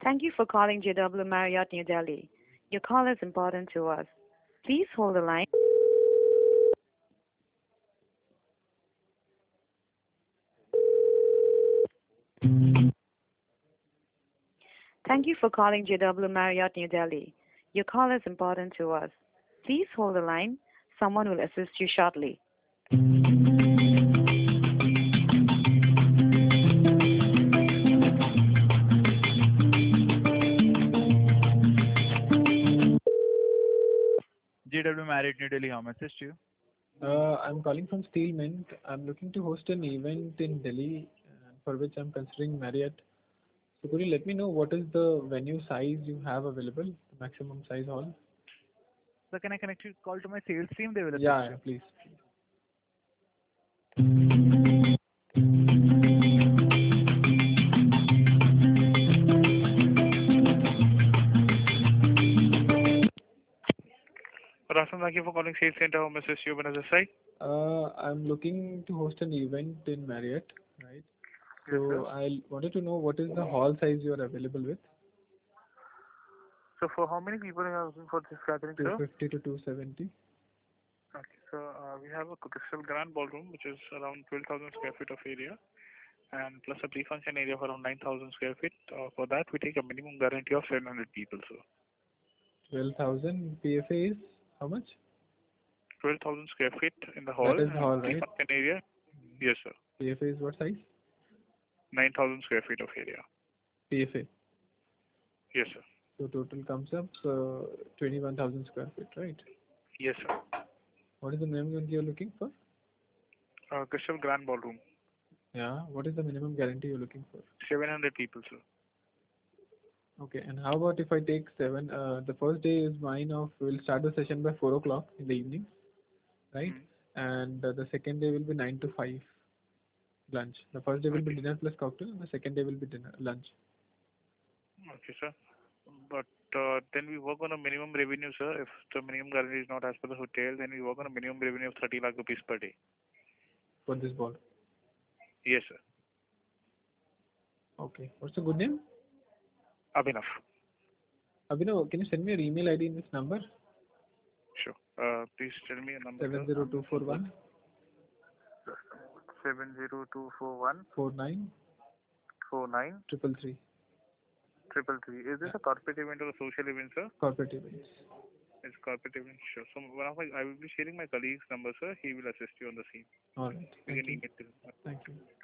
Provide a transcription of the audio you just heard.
Thank you for calling JW Marriott New Delhi. Your call is important to us. Please hold the line. Thank you for calling JW Marriott New Delhi. Your call is important to us. Please hold the line. Someone will assist you shortly. JW Marriott New Delhi, how may I assist you? I'm calling from Steel Mint. I'm looking to host an event in Delhi for which I'm considering Marriott. So could you let me know what is the venue size you have available, the maximum size hall? So can I connect you call to my sales team? They will assist Yeah, you. please. Good afternoon. Thank you for calling Sales Center. How may I assist you? When is the site? I'm looking to host an event in Marriott, right? Yes, sir. So I wanted to know what is the hall size you are available with? So for how many people are you looking for this gathering, sir? 250 to 270. Okay. So we have a Crystal Grand Ballroom, which is around 12,000 square feet of area, and plus a pre-function area of around 9,000 square feet. For that, we take a minimum guarantee of 700 people, sir. 12,000 PFA is how much? 12,000 square feet in the hall That is the hall, and right? pre-function area. Yes, sir. PFA is what size? 9,000 square feet of area. PFA. Yes, sir. So total comes up 21,000 square feet, right? Yes, sir. What is the minimum you're looking for? Crystal Grand Ballroom. Yeah. What is the minimum guarantee you're looking for? 700 people, sir. Okay. And how about if I take seven? The first day is mine of. We'll start the session by 4 o'clock in the evening, right? Mm. And the second day will be 9 to 5 lunch. The first day will be Okay. dinner plus cocktail, and the second day will be dinner lunch. Okay, sir. But then we work on a minimum revenue, sir. If the minimum guarantee is not as per the hotel, then we work on a minimum revenue of 30 lakh rupees per day. For this ball. Yes, sir. Okay. What's the good name? Abhinav. Abhinav, can you send me your email ID in this number? Sure. Please tell me a number, sir. 70241 70241 49 49 333. 333. Is this Yeah. a corporate event or a social event, sir? Corporate events. It's corporate event. Sure. So I will be sharing my colleague's number, sir. He will assist you on the scene. All right. You Thank can you. email him. Thank you.